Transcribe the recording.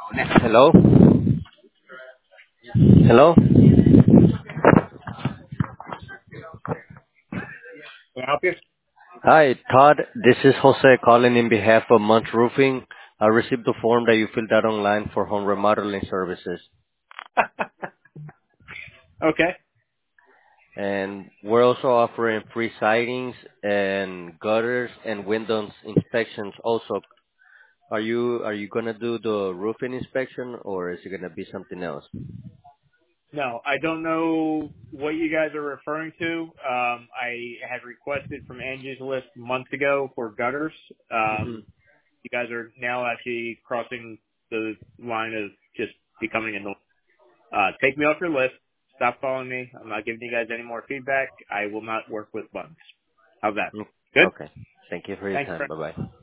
Hello? Hello? Can I help you? Hi, Todd. This is Jose calling in behalf of Munch Roofing. I received the form that you filled out online for home remodeling services. Okay. And we're also offering free sidings and gutters and windows inspections also. Are you gonna do the roofing inspection or is it gonna be something else? No, I don't know what you guys are referring to. I had requested from Angie's list months ago for gutters. hmm You guys are now actually crossing the line of just becoming take me off your list. Stop calling me. I'm not giving you guys any more feedback. I will not work with bugs. How's that? Good? Okay. Thank you for your Thanks, time. Fred. Bye bye.